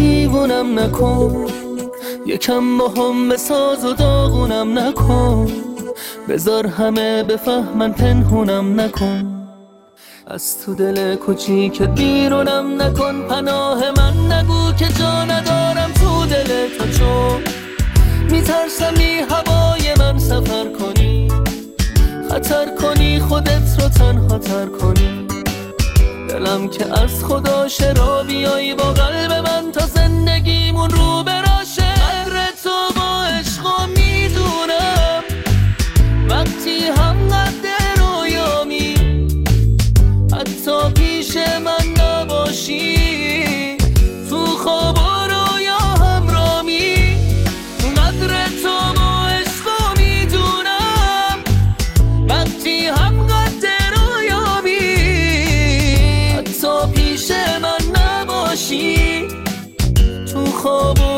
دیوونم نکن، یکم با هم بساز و داغونم نکن، بذار همه بفهمن پنهونم نکن، از تو دل کوچیک بیرونم نکن، پناه من نگو که جا ندارم تو دل تو، چون میترسم بی هوای من سفر کنی، خطر کنی خودت رو تنها تر کنی، دلم که از خدا شرا بیایی با قلب من تا زندگیمون رو براشه. قدر تو با عشقا میدونم وقتی هم قد رویامی، حتی پیش من نباشی تو خواب و رویا همرامی. قدر تو با عشقا میدونم وقتی هم قد رویامی، حتی پیش من نباشی تو خواب